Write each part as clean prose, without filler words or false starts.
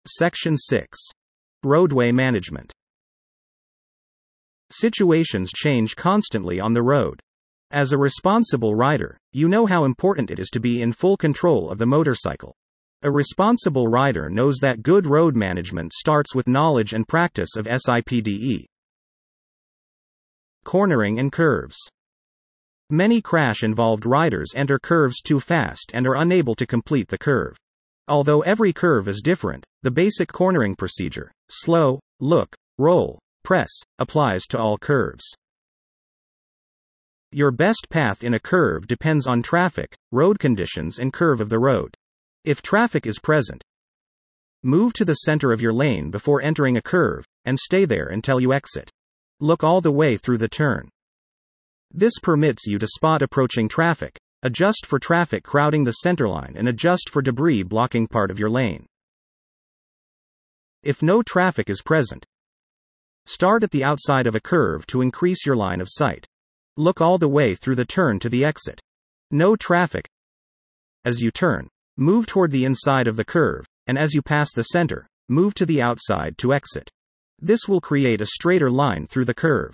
Section 6. Roadway Management. Situations change constantly on the road. As a responsible rider, you know how important it is to be in full control of the motorcycle. A responsible rider knows that good road management starts with knowledge and practice of SIPDE. Cornering and curves. Many crash-involved riders enter curves too fast and are unable to complete the curve. Although every curve is different, the basic cornering procedure, slow, look, roll, press, applies to all curves. Your best path in a curve depends on traffic, road conditions and curve of the road. If traffic is present, move to the center of your lane before entering a curve, and stay there until you exit. Look all the way through the turn. This permits you to spot approaching traffic, adjust for traffic crowding the centerline and adjust for debris blocking part of your lane. If no traffic is present, start at the outside of a curve to increase your line of sight. Look all the way through the turn to the exit. No traffic. As you turn, move toward the inside of the curve, and as you pass the center, move to the outside to exit. This will create a straighter line through the curve.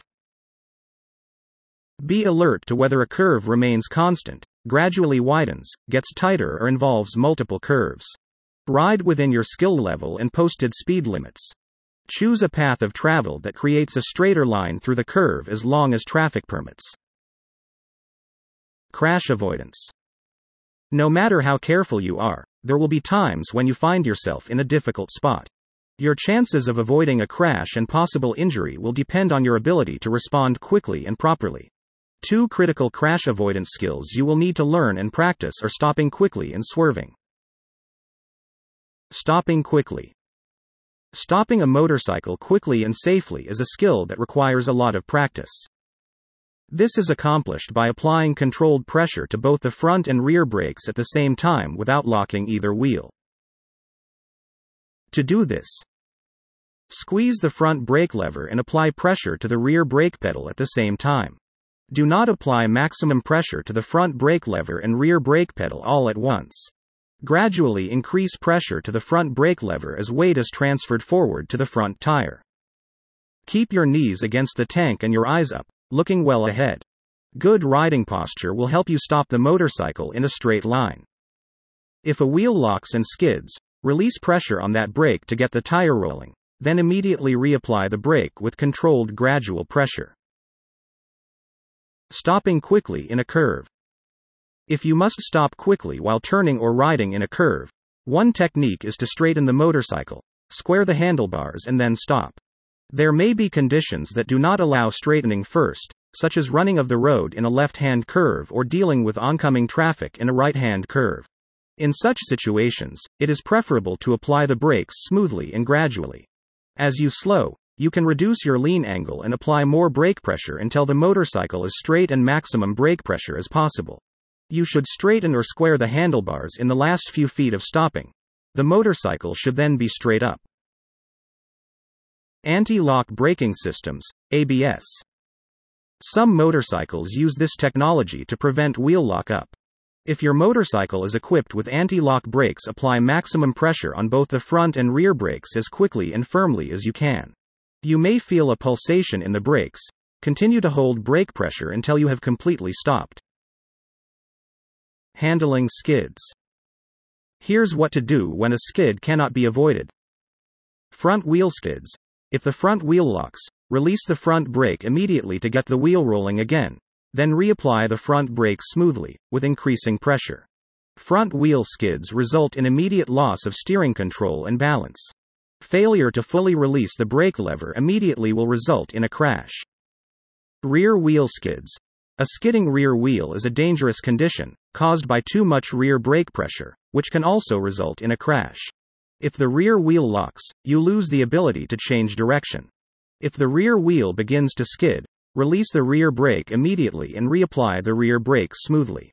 Be alert to whether a curve remains constant, gradually widens, gets tighter or involves multiple curves. Ride within your skill level and posted speed limits. Choose a path of travel that creates a straighter line through the curve as long as traffic permits. Crash avoidance. No matter how careful you are, there will be times when you find yourself in a difficult spot. Your chances of avoiding a crash and possible injury will depend on your ability to respond quickly and properly. 2 critical crash avoidance skills you will need to learn and practice are stopping quickly and swerving. Stopping quickly. Stopping a motorcycle quickly and safely is a skill that requires a lot of practice. This is accomplished by applying controlled pressure to both the front and rear brakes at the same time without locking either wheel. To do this, squeeze the front brake lever and apply pressure to the rear brake pedal at the same time. Do not apply maximum pressure to the front brake lever and rear brake pedal all at once. Gradually increase pressure to the front brake lever as weight is transferred forward to the front tire. Keep your knees against the tank and your eyes up, looking well ahead. Good riding posture will help you stop the motorcycle in a straight line. If a wheel locks and skids, release pressure on that brake to get the tire rolling, then immediately reapply the brake with controlled gradual pressure. Stopping quickly in a curve. If you must stop quickly while turning or riding in a curve, one technique is to straighten the motorcycle, square the handlebars and then stop. There may be conditions that do not allow straightening first, such as running of the road in a left-hand curve or dealing with oncoming traffic in a right-hand curve. In such situations, it is preferable to apply the brakes smoothly and gradually. As you slow, you can reduce your lean angle and apply more brake pressure until the motorcycle is straight and maximum brake pressure as possible. You should straighten or square the handlebars in the last few feet of stopping. The motorcycle should then be straight up. Anti-lock braking systems, ABS. Some motorcycles use this technology to prevent wheel lock-up. If your motorcycle is equipped with anti-lock brakes, apply maximum pressure on both the front and rear brakes as quickly and firmly as you can. You may feel a pulsation in the brakes. Continue to hold brake pressure until you have completely stopped. Handling skids. Here's what to do when a skid cannot be avoided. Front wheel skids. If the front wheel locks, release the front brake immediately to get the wheel rolling again. Then reapply the front brake smoothly, with increasing pressure. Front wheel skids result in immediate loss of steering control and balance. Failure to fully release the brake lever immediately will result in a crash. Rear wheel skids. A skidding rear wheel is a dangerous condition, caused by too much rear brake pressure, which can also result in a crash. If the rear wheel locks, you lose the ability to change direction. If the rear wheel begins to skid, release the rear brake immediately and reapply the rear brake smoothly.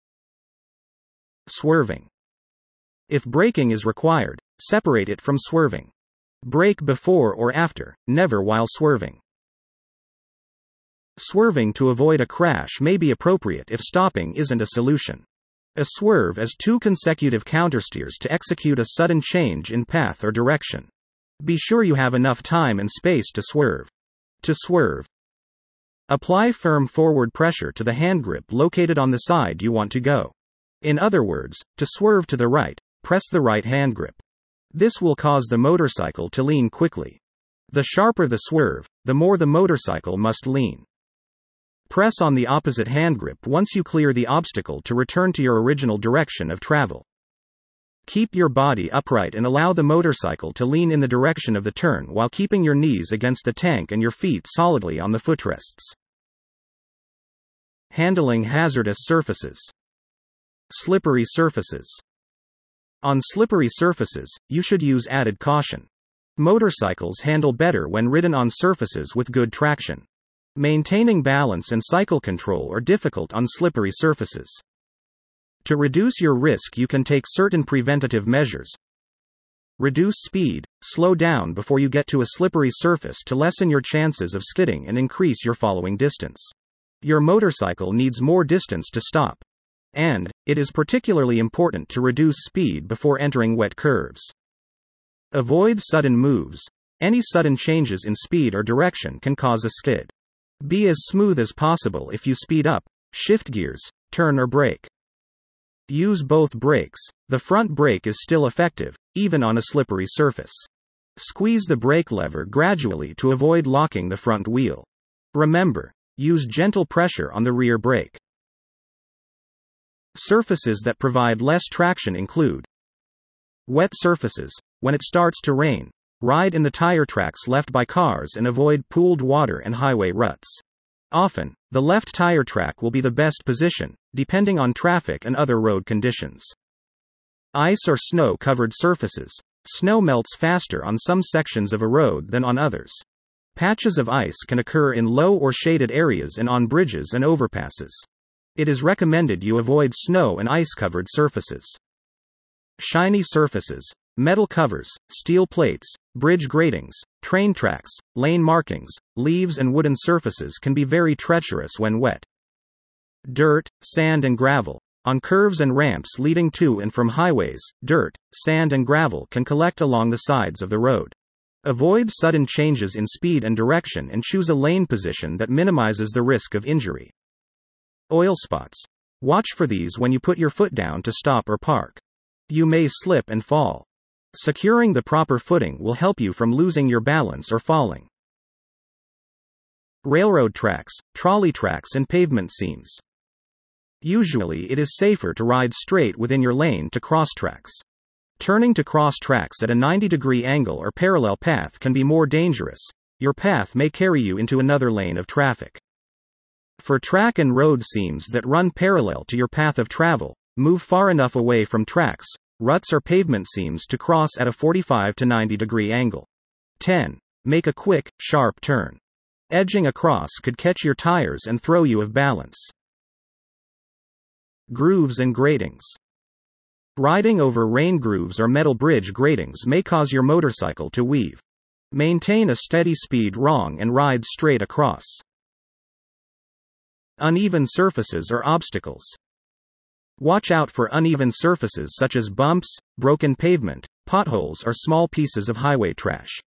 Swerving. If braking is required, separate it from swerving. Brake before or after, never while swerving. Swerving to avoid a crash may be appropriate if stopping isn't a solution. A swerve is 2 consecutive countersteers to execute a sudden change in path or direction. Be sure you have enough time and space to swerve. To swerve, apply firm forward pressure to the handgrip located on the side you want to go. In other words, to swerve to the right, press the right handgrip. This will cause the motorcycle to lean quickly. The sharper the swerve, the more the motorcycle must lean. Press on the opposite handgrip once you clear the obstacle to return to your original direction of travel. Keep your body upright and allow the motorcycle to lean in the direction of the turn while keeping your knees against the tank and your feet solidly on the footrests. Handling hazardous surfaces. Slippery surfaces. On slippery surfaces, you should use added caution. Motorcycles handle better when ridden on surfaces with good traction. Maintaining balance and cycle control are difficult on slippery surfaces. To reduce your risk, you can take certain preventative measures. Reduce speed, slow down before you get to a slippery surface to lessen your chances of skidding and increase your following distance. Your motorcycle needs more distance to stop. And it is particularly important to reduce speed before entering wet curves. Avoid sudden moves. Any sudden changes in speed or direction can cause a skid. Be as smooth as possible if you speed up, shift gears, turn or brake. Use both brakes. The front brake is still effective, even on a slippery surface. Squeeze the brake lever gradually to avoid locking the front wheel. Remember, use gentle pressure on the rear brake. Surfaces that provide less traction include wet surfaces. When it starts to rain, ride in the tire tracks left by cars and avoid pooled water and highway ruts. Often, the left tire track will be the best position, depending on traffic and other road conditions. Ice or snow-covered surfaces. Snow melts faster on some sections of a road than on others. Patches of ice can occur in low or shaded areas and on bridges and overpasses. It is recommended you avoid snow and ice-covered surfaces. Shiny surfaces. Metal covers, steel plates, bridge gratings, train tracks, lane markings, leaves and wooden surfaces can be very treacherous when wet. Dirt, sand and gravel. On curves and ramps leading to and from highways, dirt, sand and gravel can collect along the sides of the road. Avoid sudden changes in speed and direction and choose a lane position that minimizes the risk of injury. Oil spots. Watch for these when you put your foot down to stop or park. You may slip and fall. Securing the proper footing will help you from losing your balance or falling. Railroad tracks, trolley tracks and pavement seams. Usually it is safer to ride straight within your lane to cross tracks. Turning to cross tracks at a 90-degree angle or parallel path can be more dangerous. Your path may carry you into another lane of traffic. For track and road seams that run parallel to your path of travel, move far enough away from tracks, ruts or pavement seams to cross at a 45 to 90-degree angle. 10. Make a quick, sharp turn. Edging across could catch your tires and throw you off balance. Grooves and gratings. Riding over rain grooves or metal bridge gratings may cause your motorcycle to weave. Maintain a steady speed wrong and ride straight across. Uneven surfaces or obstacles. Watch out for uneven surfaces such as bumps, broken pavement, potholes or small pieces of highway trash.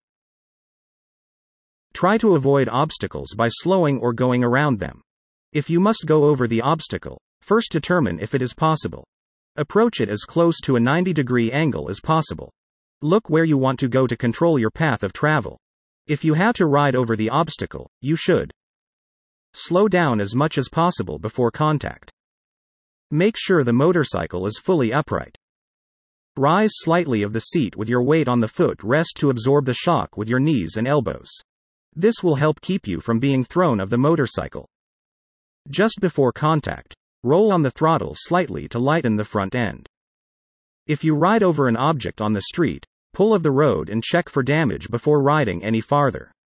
Try to avoid obstacles by slowing or going around them. If you must go over the obstacle, first determine if it is possible. Approach it as close to a 90-degree angle as possible. Look where you want to go to control your path of travel. If you have to ride over the obstacle, you should slow down as much as possible before contact. Make sure the motorcycle is fully upright. Rise slightly of the seat with your weight on the foot rest to absorb the shock with your knees and elbows. This will help keep you from being thrown off the motorcycle. Just before contact, roll on the throttle slightly to lighten the front end. If you ride over an object on the street, pull off the road and check for damage before riding any farther.